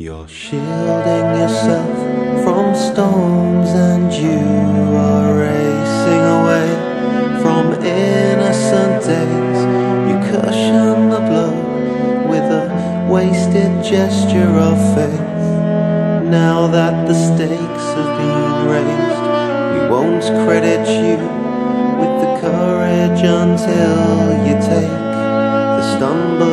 You're shielding yourself from storms, and you are racing away from innocent days. You cushion the blow with a wasted gesture of faith. Now that the stakes have been raised, we won't credit you with the courage until you take the stumble